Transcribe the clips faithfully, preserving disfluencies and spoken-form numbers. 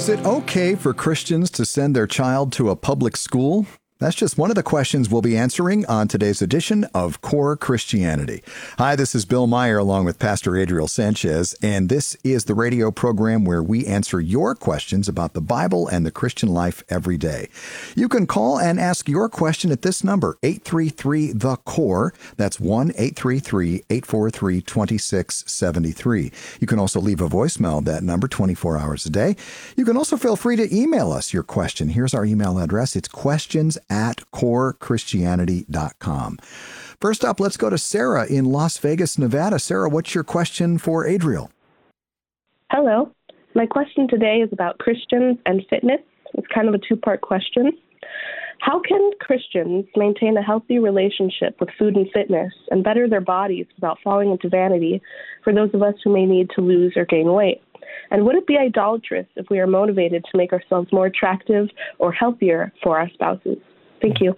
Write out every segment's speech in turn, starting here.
Is it okay for Christians to send their child to a public school? That's just one of the questions we'll be answering on today's edition of Core Christianity. Hi, this is Bill Meyer along with Pastor Adriel Sanchez, and this is the radio program where we answer your questions about the Bible and the Christian life every day. You can call and ask your question at this number, eight three three, the C O R E. That's one eight three three, eight four three, two six seven three. You can also leave a voicemail at that number twenty-four hours a day. You can also feel free to email us your question. Here's our email address. It's questions at core christianity dot com. First up, let's go to Sarah in Las Vegas, Nevada. Sarah, what's your question for Adriel? Hello. My question today is about Christians and fitness. It's kind of a two-part question. How can Christians maintain a healthy relationship with food and fitness and better their bodies without falling into vanity for those of us who may need to lose or gain weight? And would it be idolatrous if we are motivated to make ourselves more attractive or healthier for our spouses? Thank you.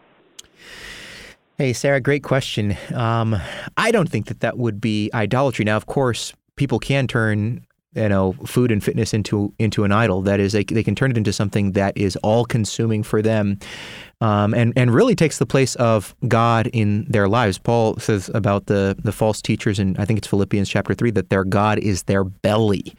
Hey, Sarah, great question. Um, I don't think that that would be idolatry. Now, of course, people can turn, you know, food and fitness into into an idol. That is, they, they can turn it into something that is all-consuming for them, um, and and really takes the place of God in their lives. Paul says about the the false teachers, and I think it's Philippians chapter three, that their God is their belly.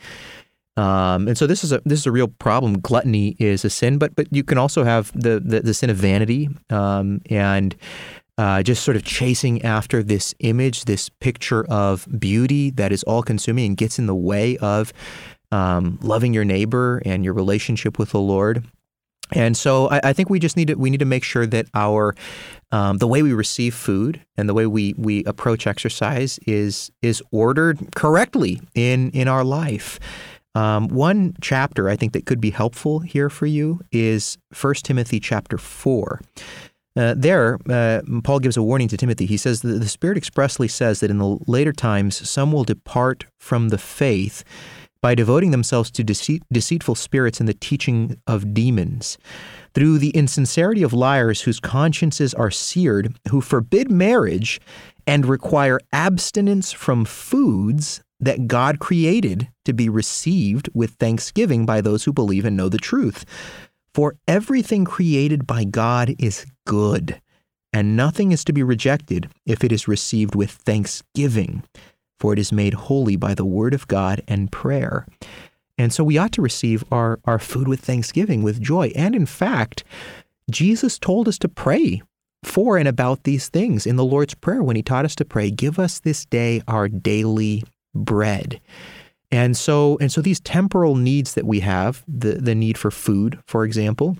Um, and so this is a this is a real problem. Gluttony is a sin, but but you can also have the the, the sin of vanity um, and uh, just sort of chasing after this image, this picture of beauty that is all-consuming and gets in the way of um, loving your neighbor and your relationship with the Lord. And so I, I think we just need to we need to make sure that our um, the way we receive food and the way we we approach exercise is is ordered correctly in in our life. Um, one chapter I think that could be helpful here for you is First Timothy chapter four. Uh, there, uh, Paul gives a warning to Timothy. He says that the Spirit expressly says that in the later times some will depart from the faith by devoting themselves to deceit, deceitful spirits and the teaching of demons, through the insincerity of liars whose consciences are seared, who forbid marriage and require abstinence from foods that God created to be received with thanksgiving by those who believe and know the truth. For everything created by God is good, and nothing is to be rejected if it is received with thanksgiving, for it is made holy by the word of God and prayer. And so we ought to receive our, our food with thanksgiving, with joy. And in fact, Jesus told us to pray for and about these things in the Lord's Prayer when he taught us to pray, give us this day our daily bread. And so and so these temporal needs that we have, the, the need for food, for example,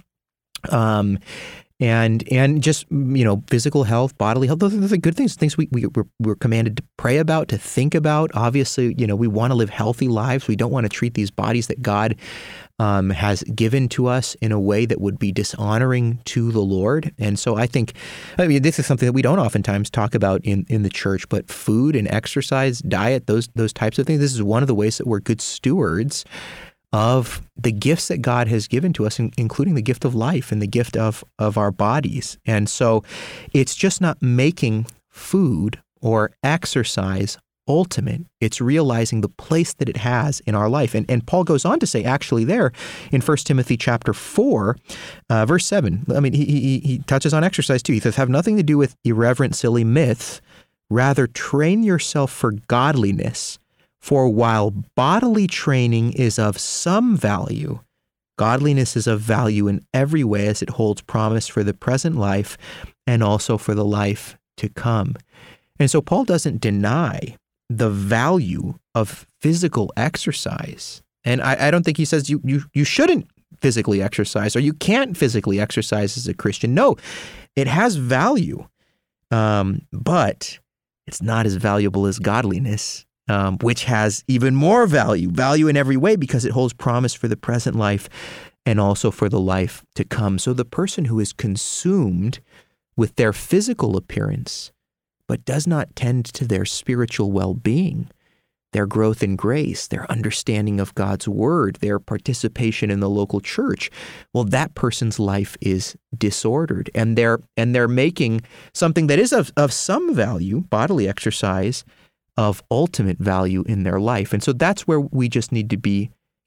um, and and just, you know, physical health, bodily health, those, those are good things, things we, we, we're, we're commanded to pray about, to think about. Obviously, you know, we want to live healthy lives. We don't want to treat these bodies that God um, has given to us in a way that would be dishonoring to the Lord. And so I think, I mean, this is something that we don't oftentimes talk about in, in the church, but food and exercise, diet, those those types of things, this is one of the ways that we're good stewards of the gifts that God has given to us, including the gift of life and the gift of, of our bodies. And so it's just not making food or exercise ultimate. It's realizing the place that it has in our life. And, and Paul goes on to say, actually there in First Timothy chapter four, uh, verse seven, I mean, he, he, he touches on exercise too. He says, have nothing to do with irreverent, silly myths. Rather, train yourself for godliness. For while bodily training is of some value, godliness is of value in every way as it holds promise for the present life and also for the life to come. And so Paul doesn't deny the value of physical exercise. And I, I don't think he says you, you you shouldn't physically exercise or you can't physically exercise as a Christian. No, it has value, um, but it's not as valuable as godliness. Um, which has even more value, value in every way because it holds promise for the present life and also for the life to come. So the person who is consumed with their physical appearance but does not tend to their spiritual well-being, their growth in grace, their understanding of God's word, their participation in the local church, well, that person's life is disordered, and they're and they're making something that is of, of some value, bodily exercise, of ultimate value in their life. And so that's where we just need to be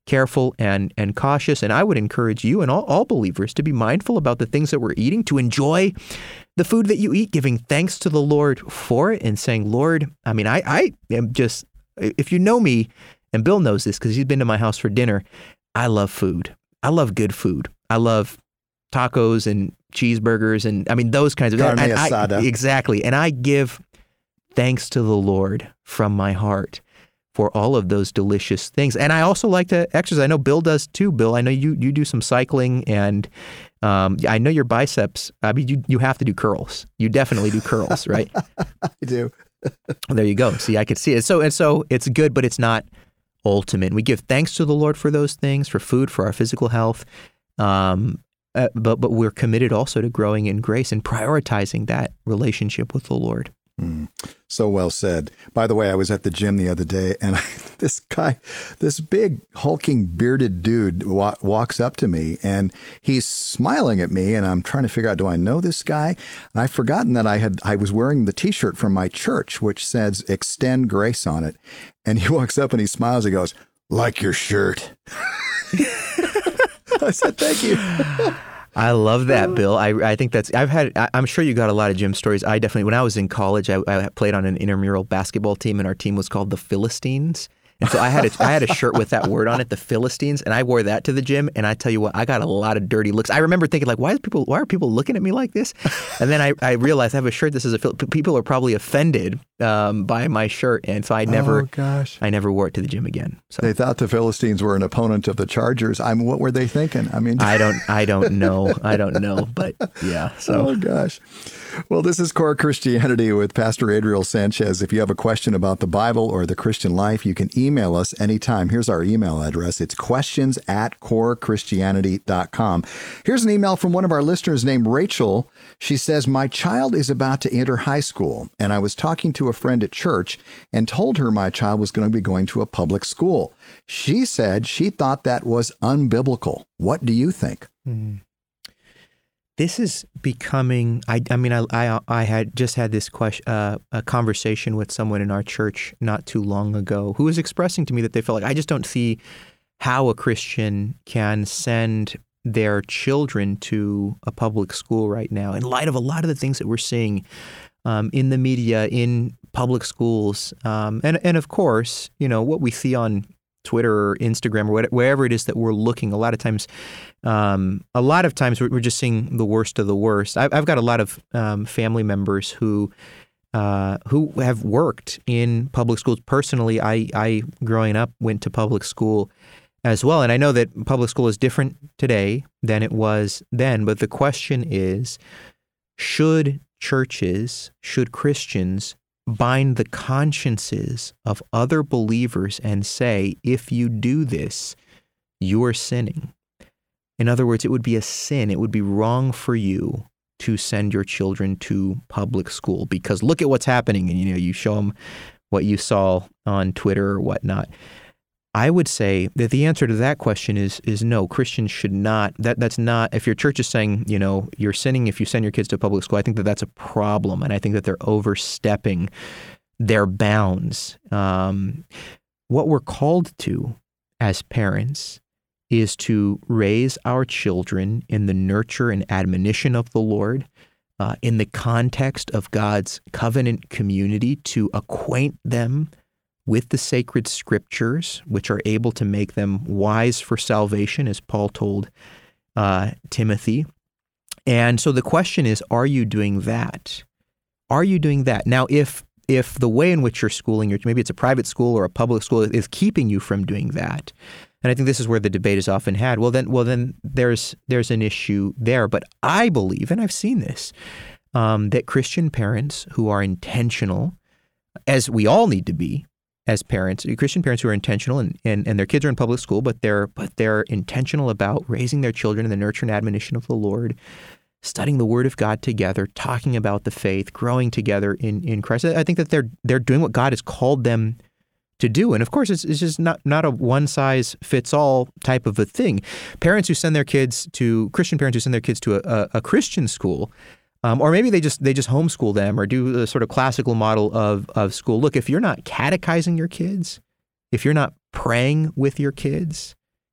careful and and cautious. And I would encourage you and all, all believers to be mindful about the things that we're eating, to enjoy the food that you eat, giving thanks to the Lord for it and saying, Lord, I mean, I, I am just, if you know me, and Bill knows this because he's been to my house for dinner, I love food. I love good food. I love tacos and cheeseburgers and I mean, those kinds of Carne and I, asada. exactly. And I give thanks to the Lord from my heart for all of those delicious things. And I also like to exercise. I know Bill does too. Bill, I know you you do some cycling and um, I know your biceps. I mean, you, you have to do curls. You definitely do curls, right? I do. There you go. See, I could see it. So and so it's good, but it's not ultimate. We give thanks to the Lord for those things, for food, for our physical health. Um, uh, but but we're committed also to growing in grace and prioritizing that relationship with the Lord. Mm, so well said. By the way, I was at the gym the other day, and I, this guy, this big hulking bearded dude wa- walks up to me, and he's smiling at me, and I'm trying to figure out, do I know this guy? And I've forgotten that I had I was wearing the T-shirt from my church, which says "Extend Grace" on it. And he walks up and he smiles. He goes, "Like your shirt." I said, "Thank you." I love that, Bill. I I think that's, I've had, I, I'm sure you got a lot of gym stories. I definitely, when I was in college, I, I played on an intramural basketball team, and our team was called the Philistines. And so I had a, I had a shirt with that word on it, the Philistines, and I wore that to the gym. And I tell you what, I got a lot of dirty looks. I remember thinking, like, why is people, why are people looking at me like this? And then I, I realized I have a shirt. This is a Phil- people are probably offended um, by my shirt, and so I never, oh, gosh. I never wore it to the gym again. So They thought the Philistines were an opponent of the Chargers. I mean, what were they thinking? I mean, I don't, I don't know, I don't know, but yeah. So oh gosh. Well, this is Core Christianity with Pastor Adriel Sanchez. If you have a question about the Bible or the Christian life, you can email us anytime. Here's our email address. It's questions at core christianity dot com. Here's an email from one of our listeners named Rachel. She says, my child is about to enter high school, and I was talking to a friend at church and told her my child was going to be going to a public school. She said she thought that was unbiblical. What do you think? Hmm. This is becoming, I, I mean, I, I, I had just had this question, uh, a conversation with someone in our church not too long ago who was expressing to me that they felt like, I just don't see how a Christian can send their children to a public school right now in light of a lot of the things that we're seeing um, in the media, in public schools. Um, and, and of course, you know, what we see on Twitter or Instagram or whatever, wherever it is that we're looking, a lot of times, um, a lot of times we're, we're just seeing the worst of the worst. I've, I've got a lot of um, family members who uh, who have worked in public schools. Personally, I, I, growing up, went to public school as well. And I know that public school is different today than it was then. But the question is, should churches, should Christians bind the consciences of other believers and say, if you do this, you're sinning? In other words, it would be a sin. It would be wrong for you to send your children to public school because look at what's happening. And, you know, you show them what you saw on Twitter or whatnot. I would say that the answer to that question is is no. Christians should not. That that's not. If your church is saying, you know, you're sinning if you send your kids to public school, I think that that's a problem, and I think that they're overstepping their bounds. Um, what we're called to as parents is to raise our children in the nurture and admonition of the Lord, uh, in the context of God's covenant community, to acquaint them with the sacred scriptures, which are able to make them wise for salvation, as Paul told uh, Timothy. And so the question is, are you doing that? Are you doing that? Now, if if the way in which you're schooling, maybe it's a private school or a public school, is keeping you from doing that, and I think this is where the debate is often had, well then, well then there's there's an issue there. But I believe, and I've seen this, um, that Christian parents who are intentional, as we all need to be, as parents, Christian parents who are intentional and, and, and their kids are in public school, but they're but they're intentional about raising their children in the nurture and admonition of the Lord, studying the Word of God together, talking about the faith, growing together in, in Christ. I think that they're they're doing what God has called them to do. And of course, it's, it's just not, not a one-size-fits-all type of a thing. Parents who send their kids to, Christian parents who send their kids to a, a, a Christian school, Um, or maybe they just they just homeschool them or do a sort of classical model of, of school. Look, if you're not catechizing your kids, if you're not praying with your kids,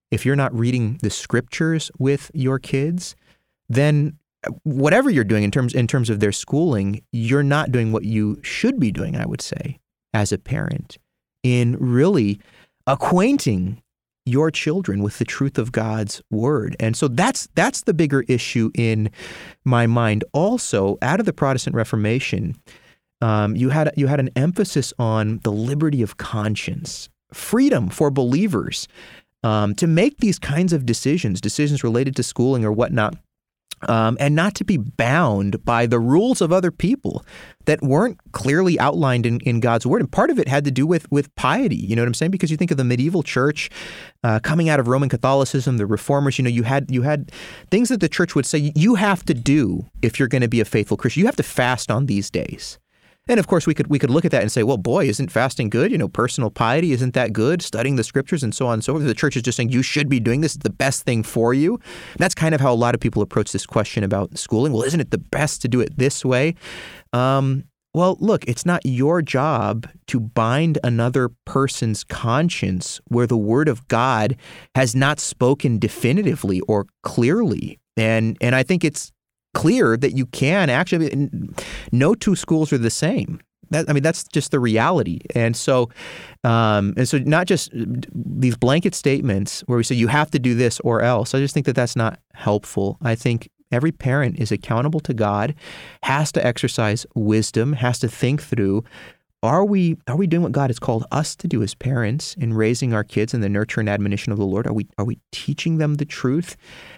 if you're not reading the scriptures with your kids, then whatever you're doing in terms in terms of their schooling, you're not doing what you should be doing, I would say, as a parent, in really acquainting your children with the truth of God's word. And so that's that's the bigger issue in my mind. Also, out of the Protestant Reformation, um, you had you had an emphasis on the liberty of conscience, freedom for believers um, to make these kinds of decisions, decisions related to schooling or whatnot, Um, and not to be bound by the rules of other people that weren't clearly outlined in, in God's word. And part of it had to do with with piety. You know what I'm saying? Because you think of the medieval church uh, coming out of Roman Catholicism, the reformers. You know, you had you had things that the church would say you have to do if you're going to be a faithful Christian. You have to fast on these days. And of course, we could we could look at that and say, well, boy, isn't fasting good? You know, personal piety, isn't that good? Studying the scriptures and so on and so forth. The church is just saying you should be doing this. It's the best thing for you. And that's kind of how a lot of people approach this question about schooling. Well, isn't it the best to do it this way? Um, well, look, it's not your job to bind another person's conscience where the word of God has not spoken definitively or clearly. And and I think it's clear that you can actually, no two schools are the same. That, I mean, that's just the reality. And so, um, and so not just these blanket statements where we say you have to do this or else. I just think that that's not helpful. I think every parent is accountable to God, has to exercise wisdom, has to think through, are we are we doing what God has called us to do as parents in raising our kids in the nurture and admonition of the Lord? Are we are we teaching them the truth?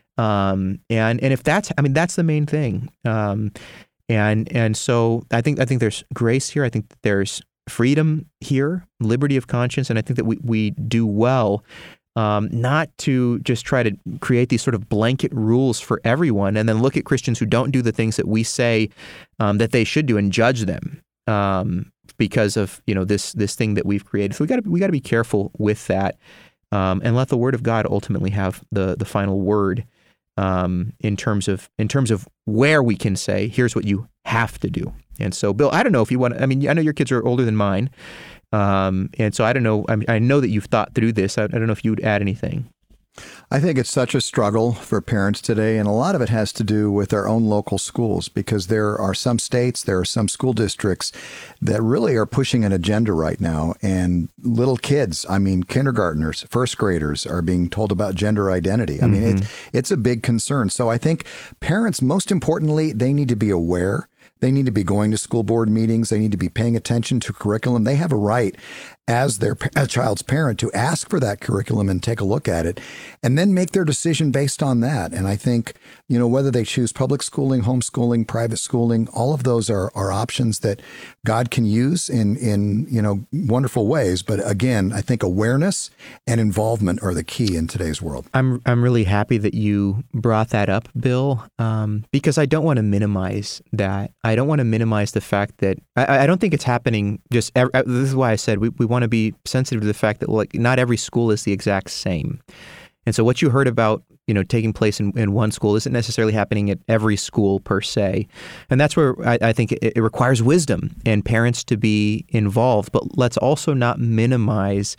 Um, and, and if that's, I mean, that's the main thing. Um, and, and so I think, I think there's grace here. I think that there's freedom here, liberty of conscience. And I think that we, we do well, um, not to just try to create these sort of blanket rules for everyone and then look at Christians who don't do the things that we say, um, that they should do and judge them, um, because of, you know, this, this thing that we've created. So we gotta, we gotta be careful with that, um, and let the word of God ultimately have the, the final word. Um, in terms of in terms of where we can say, here's what you have to do. And so, Bill, I don't know if you want to, I mean, I know your kids are older than mine. Um, and so I don't know, I mean, I know that you've thought through this. I, I don't know if you would add anything. I think it's such a struggle for parents today, and a lot of it has to do with our own local schools, because there are some states, there are some school districts that really are pushing an agenda right now, and little kids, I mean, kindergartners, first graders are being told about gender identity. I mean, Mm-hmm. it, it's a big concern. So I think parents, most importantly, they need to be aware. They need to be going to school board meetings. They need to be paying attention to curriculum. They have a right as their a child's parent to ask for that curriculum and take a look at it and then make their decision based on that. And I think, you know, whether they choose public schooling, homeschooling, private schooling, all of those are, are options that God can use in, in, you know, wonderful ways. But again, I think awareness and involvement are the key in today's world. I'm I'm really happy that you brought that up, Bill, um, because I don't want to minimize that. I don't want to minimize the fact that I, I don't think it's happening just, this is why I said we, we want to be sensitive to the fact that, like, not every school is the exact same. And so what you heard about, you know, taking place in, in one school isn't necessarily happening at every school per se. And that's where I, I think it, it requires wisdom and parents to be involved. But let's also not minimize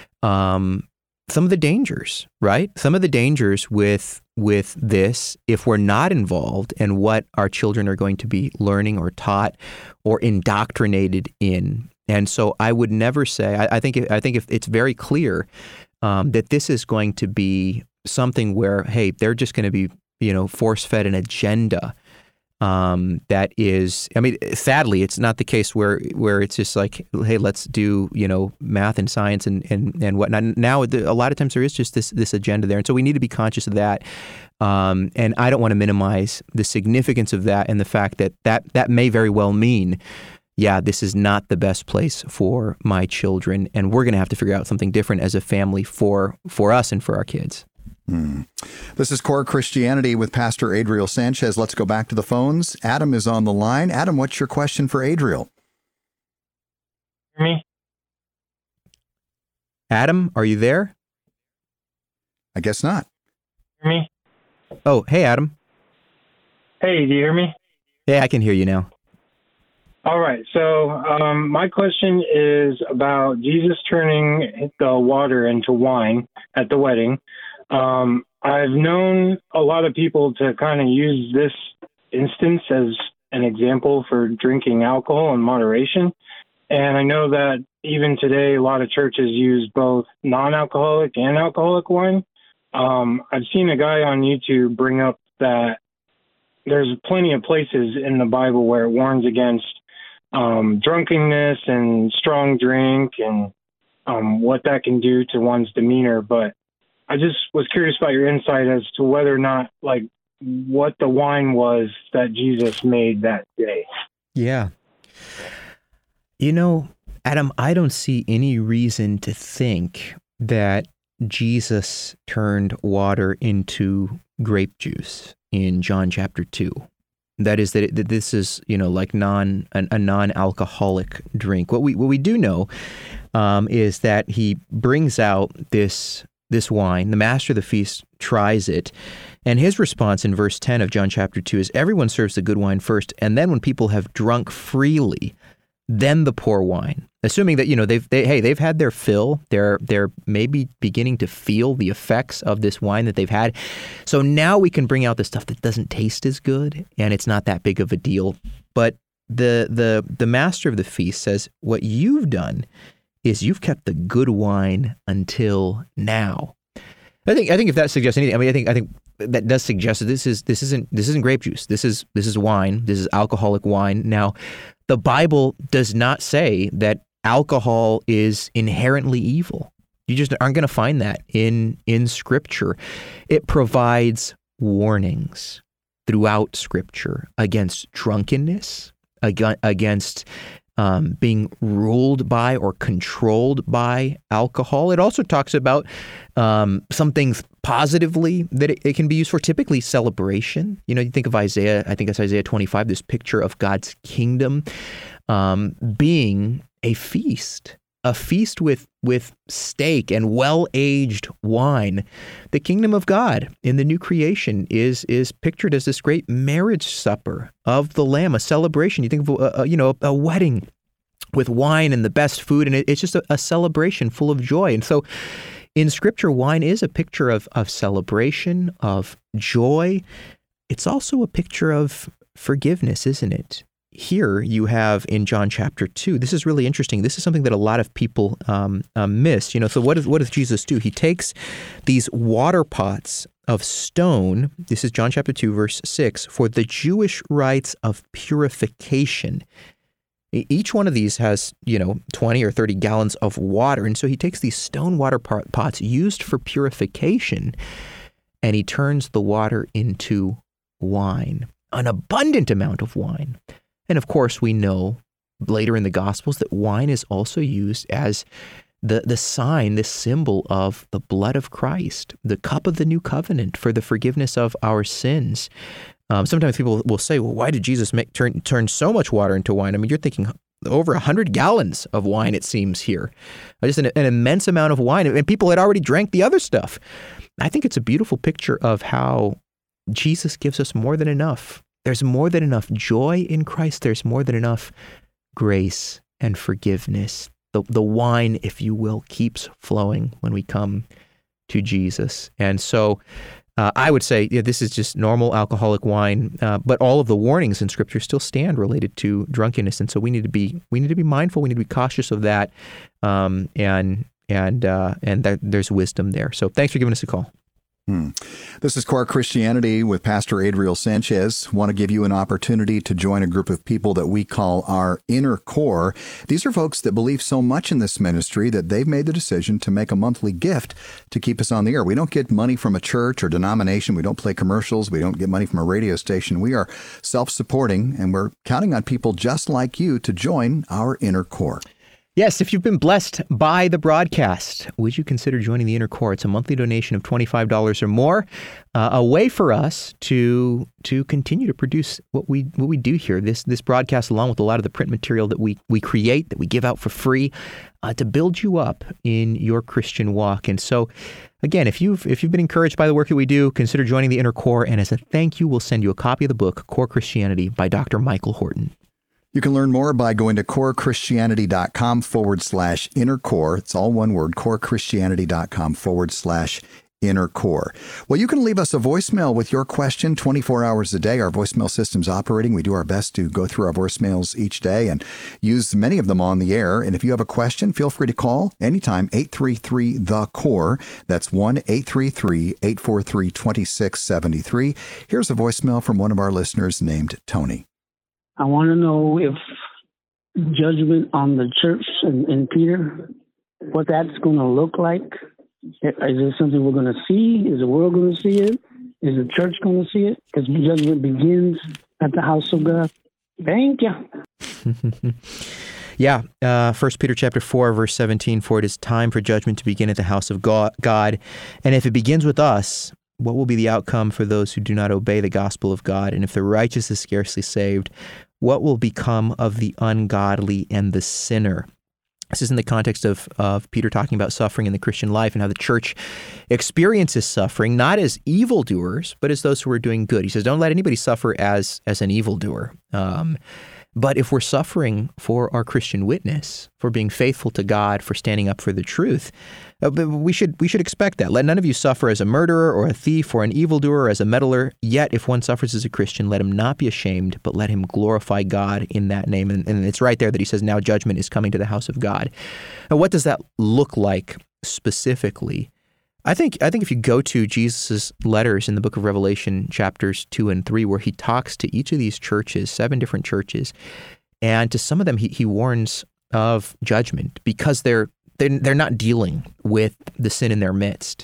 um, some of the dangers, right? Some of the dangers with with this if we're not involved and what our children are going to be learning or taught or indoctrinated in. And so I would never say, I, I think I think if it's very clear um, that this is going to be something where, hey, they're just going to be, you know, force-fed an agenda um, that is, I mean, sadly, it's not the case where where it's just like, hey, let's do, you know, math and science and, and, and whatnot. Now, a lot of times there is just this this agenda there. And so we need to be conscious of that. Um, and I don't want to minimize the significance of that and the fact that that, that may very well mean, yeah, this is not the best place for my children, and we're going to have to figure out something different as a family for for us and for our kids. Hmm. This is Core Christianity with Pastor Adriel Sanchez. Let's go back to the phones. Adam is on the line. Adam, what's your question for Adriel? Me? Adam, are you there? I guess not. Me? Oh, hey, Adam. Hey, do you hear me? Hey, I can hear you now. All right. So um, my question is about Jesus turning the water into wine at the wedding. Um, I've known a lot of people to kind of use this instance as an example for drinking alcohol in moderation. And I know that even today, a lot of churches use both non-alcoholic and alcoholic wine. Um, I've seen a guy on YouTube bring up that there's plenty of places in the Bible where it warns against um, drunkenness and strong drink and um, what that can do to one's demeanor. But I just was curious about your insight as to whether or not, like, what the wine was that Jesus made that day. Yeah. You know, Adam, I don't see any reason to think that Jesus turned water into grape juice in John chapter two. That is that, it, that this is, you know, like non a, a non-alcoholic drink. What we what we do know um, is that he brings out this this wine. The master of the feast tries it, and his response in verse ten of John chapter two is, "Everyone serves the good wine first, and then when people have drunk freely, then the poor wine." Assuming that, you know, they've they hey they've had their fill, they're they're maybe beginning to feel the effects of this wine that they've had. So now we can bring out the stuff that doesn't taste as good, and it's not that big of a deal. But the the the master of the feast says, what you've done is you've kept the good wine until now. I think I think if that suggests anything, I mean I think I think that does suggest that this is this isn't this isn't grape juice. This is this is wine. This is alcoholic wine. Now, the Bible does not say that alcohol is inherently evil. You just aren't going to find that in in Scripture. It provides warnings throughout Scripture against drunkenness, against um, being ruled by or controlled by alcohol. It also talks about um, some things positively that it, it can be used for, typically celebration. You know, you think of Isaiah, I think it's Isaiah twenty-five, this picture of God's kingdom um, being a feast, a feast with with steak and well-aged wine. The kingdom of God in the new creation is is pictured as this great marriage supper of the Lamb, a celebration. You think of a, a, you know a wedding with wine and the best food, and it, it's just a, a celebration full of joy. And so, in Scripture, wine is a picture of of celebration, of joy. It's also a picture of forgiveness, isn't it? Here you have in John chapter two, this is really interesting. This is something that a lot of people um, uh, miss. You know, so what does, what does Jesus do? He takes these water pots of stone, this is John chapter two, verse six, for the Jewish rites of purification. Each one of these has, you know, twenty or thirty gallons of water. And so he takes these stone water pots used for purification, and he turns the water into wine, an abundant amount of wine. And of course, we know later in the Gospels that wine is also used as the, the sign, the symbol of the blood of Christ, the cup of the new covenant for the forgiveness of our sins. Um, sometimes people will say, well, why did Jesus make turn, turn so much water into wine? I mean, you're thinking over one hundred gallons of wine, it seems here. Just an, an immense amount of wine. And people had already drank the other stuff. I think it's a beautiful picture of how Jesus gives us more than enough. There's more than enough joy in Christ. There's more than enough grace and forgiveness. The, the wine, if you will, keeps flowing when we come to Jesus. And so uh, I would say yeah, this is just normal alcoholic wine, uh, but all of the warnings in Scripture still stand related to drunkenness. And so we need to be we need to be mindful. We need to be cautious of that, um, and and uh, and that there's wisdom there. So thanks for giving us a call. Hmm. This is Core Christianity with Pastor Adriel Sanchez. Want to give you an opportunity to join a group of people that we call our inner core. These are folks that believe so much in this ministry that they've made the decision to make a monthly gift to keep us on the air. We don't get money from a church or denomination. We don't play commercials. We don't get money from a radio station. We are self-supporting, and we're counting on people just like you to join our inner core. Yes, if you've been blessed by the broadcast, would you consider joining the Inner Core? It's a monthly donation of twenty-five dollars or more, uh, a way for us to to continue to produce what we what we do here. This this broadcast, along with a lot of the print material that we we create, that we give out for free, uh, to build you up in your Christian walk. And so, again, if you've if you've been encouraged by the work that we do, consider joining the Inner Core. And as a thank you, we'll send you a copy of the book Core Christianity by Doctor Michael Horton. You can learn more by going to corechristianity.com forward slash inner core. It's all one word, corechristianity.com forward slash inner core? Well, you can leave us a voicemail with your question twenty-four hours a day. Our voicemail system's operating. We do our best to go through our voicemails each day and use many of them on the air. And if you have a question, feel free to call anytime, eight three three, the core. That's one eight three three, eight four three, two six seven three. Here's a voicemail from one of our listeners named Tony. I want to know if judgment on the church and, and Peter, what that's going to look like. Is it something we're going to see? Is the world going to see it? Is the church going to see it? Because judgment begins at the house of God. Thank you. Yeah, uh, First Peter chapter four, verse seventeen, for it is time for judgment to begin at the house of God. And if it begins with us, what will be the outcome for those who do not obey the gospel of God? And if the righteous is scarcely saved, what will become of the ungodly and the sinner? This is in the context of, of Peter talking about suffering in the Christian life and how the church experiences suffering, not as evildoers, but as those who are doing good. He says, don't let anybody suffer as, as an evildoer. Um, but if we're suffering for our Christian witness, for being faithful to God, for standing up for the truth, uh, we should we should expect that. Let none of you suffer as a murderer or a thief or an evildoer or as a meddler. Yet if one suffers as a Christian, let him not be ashamed, but let him glorify God in that name. And, and it's right there that he says, now judgment is coming to the house of God. Now, what does that look like specifically? I think I think if you go to Jesus' letters in the book of Revelation, chapters two and three, where he talks to each of these churches, seven different churches, and to some of them he, he warns of judgment because they're they're, they're not dealing with the sin in their midst.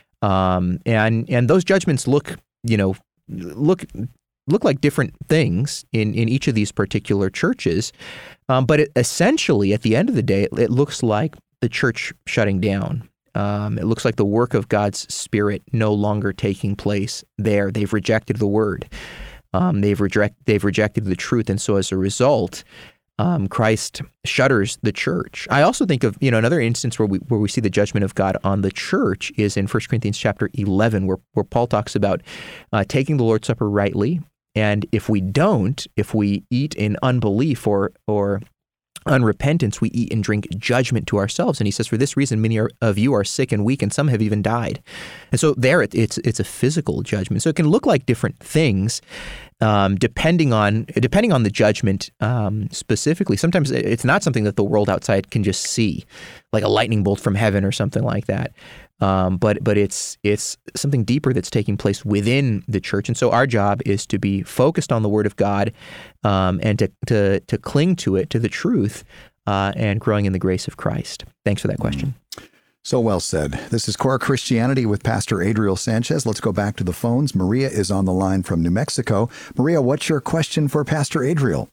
Um, and and those judgments look, you know, look look like different things in, in each of these particular churches. Um, but it, essentially, at the end of the day, it, it looks like the church shutting down. Um, it looks like the work of God's Spirit no longer taking place there. They've rejected the Word. Um, they've reject they've rejected the truth, and so as a result, um, Christ shutters the church. I also think of you know another instance where we where we see the judgment of God on the church is in First Corinthians chapter eleven, where where Paul talks about uh, taking the Lord's Supper rightly, and if we don't, if we eat in unbelief or or unrepentance, we eat and drink judgment to ourselves. And he says, for this reason, many are, of you are sick and weak, and some have even died. And so there, it, it's it's a physical judgment. So it can look like different things, um, depending on depending on the judgment um, specifically. Sometimes it's not something that the world outside can just see, like a lightning bolt from heaven or something like that. Um, but but it's it's something deeper that's taking place within the church, and so our job is to be focused on the Word of God, um, and to to to cling to it, to the truth, uh, and growing in the grace of Christ. Thanks for that question. So well said. This is Core Christianity with Pastor Adriel Sanchez. Let's go back to the phones. Maria is on the line from New Mexico. Maria, what's your question for Pastor Adriel?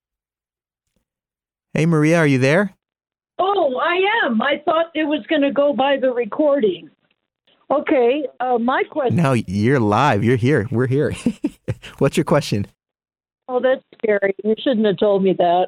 Hey, Maria, are you there? Oh, I am. I thought it was going to go by the recording. Okay, uh, my question... No, you're live. You're here. We're here. What's your question? Oh, that's scary. You shouldn't have told me that.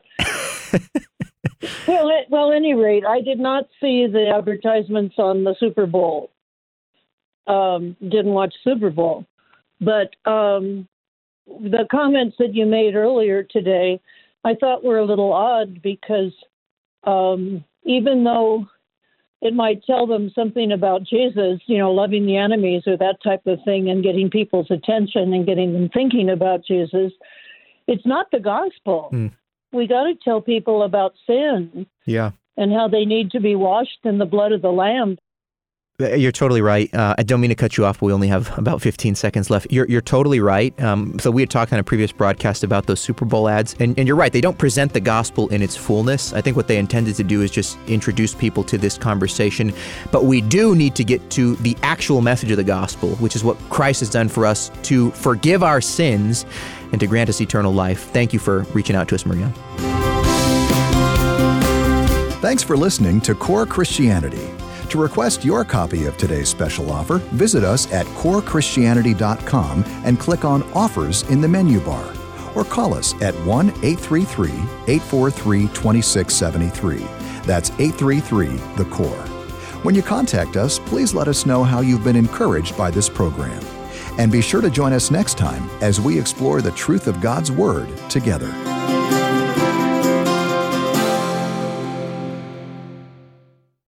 well, at, well, any rate, I did not see the advertisements on the Super Bowl. Um, didn't watch Super Bowl. But um, the comments that you made earlier today, I thought were a little odd because... Um, even though it might tell them something about Jesus, you know, loving the enemies or that type of thing and getting people's attention and getting them thinking about Jesus, it's not the gospel. Mm. We got to tell people about sin. Yeah. And how they need to be washed in the blood of the Lamb. You're totally right. Uh, I don't mean to cut you off, but we only have about fifteen seconds left. You're you're totally right. Um, so we had talked on a previous broadcast about those Super Bowl ads, and, and you're right. They don't present the gospel in its fullness. I think what they intended to do is just introduce people to this conversation. But we do need to get to the actual message of the gospel, which is what Christ has done for us to forgive our sins and to grant us eternal life. Thank you for reaching out to us, Maria. Thanks for listening to Core Christianity. To request your copy of today's special offer, visit us at core christianity dot com and click on Offers in the menu bar, or call us at one eight three three, eight four three, two six seven three. That's eight three three, the core. When you contact us, please let us know how you've been encouraged by this program. And be sure to join us next time as we explore the truth of God's Word together.